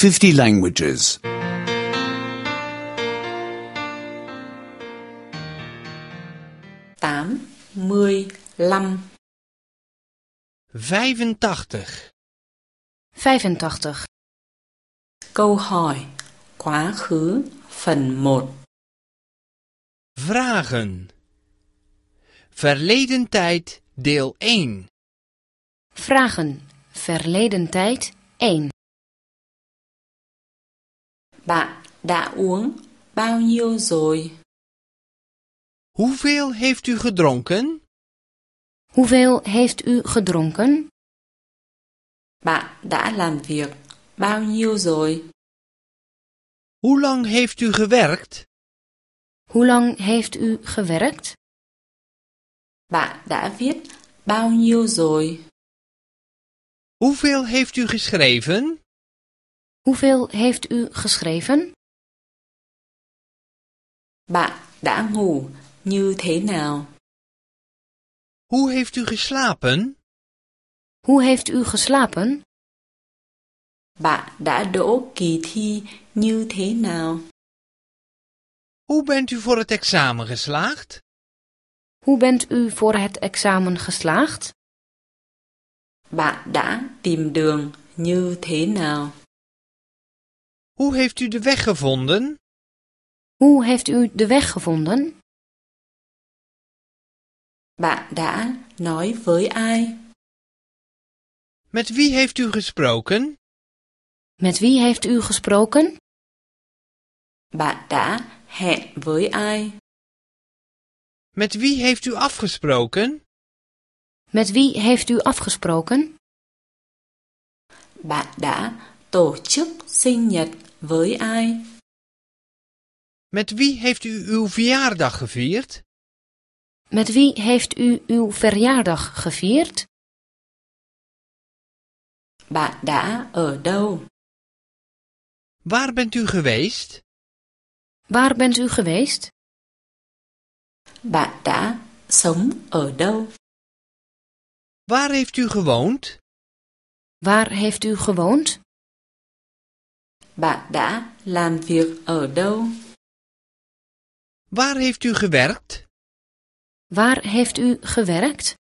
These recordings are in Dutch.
50 languages. 85. 85. 85. Câu hỏi quá khứ phần 1. Vragen. Verleden tijd deel 1. Vragen. Verleden tijd 1. Bạn đã uống bao nhiêu rồi? Hoeveel heeft u gedronken? Hoeveel heeft u gedronken? Bạn đã làm việc bao nhiêu rồi? Hoe lang heeft u gewerkt? Hoe lang heeft u gewerkt? Bạn đã viết bao nhiêu rồi? Hoeveel heeft u geschreven? Hoeveel heeft u geschreven? Bạn đã ngủ như thế nào? Hoe heeft u geslapen? Hoe heeft u geslapen? Bạn đã đỗ kỳ thi như thế nào? Hoe bent u voor het examen geslaagd? Hoe bent u voor het examen geslaagd? Bạn đã tìm đường như thế nào? Hoe heeft u de weg gevonden? Hoe heeft u de weg gevonden? Bạn đã nói với ai? Met wie heeft u gesproken? Met wie heeft u gesproken? Bạn đã hẹn với ai? Met wie heeft u afgesproken? Met wie heeft u afgesproken? Bạn đã tổ chức sinh nhật với ai? Met wie heeft u uw verjaardag gevierd? Met wie heeft u uw verjaardag gevierd? Bạn đã ở đâu? Waar bent u geweest? Waar bent u geweest? Bạn đã sống ở đâu? Waar heeft u gewoond? Waar heeft u gewoond? Bạn đã làm việc ở đâu? Waar heeft u gewerkt? Waar heeft u gewerkt?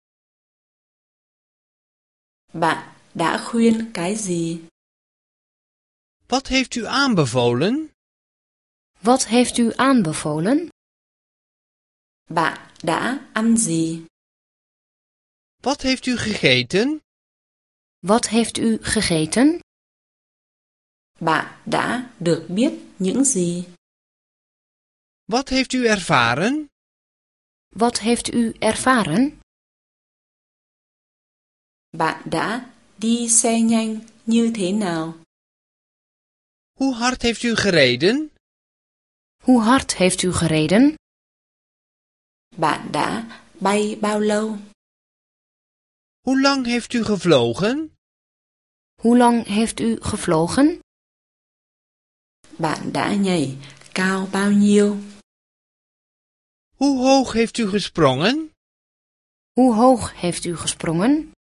Bạn đã khuyên cái gì? Wat heeft u aanbevolen? Wat heeft u aanbevolen? Bạn đã ăn gì? Wat heeft u gegeten? Wat heeft u gegeten? Bạn đã được biết những gì? Wat heeft u ervaren? Wat heeft u ervaren? Bạn đã đi xe nhanh như thế nào? Hoe hard heeft u gereden? Hoe hard heeft u gereden? Bạn đã bay bao lâu? Hoe lang heeft u gevlogen? Hoe lang heeft u gevlogen? Bạn đã nhảy cao bao nhiêu? Hoe hoog heeft u gesprongen? Hoe hoog heeft u gesprongen?